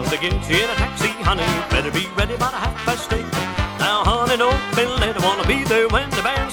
to get you in a taxi, honey. Better be ready by 8:30. Now, honey, don't be late. I wanna be there when the band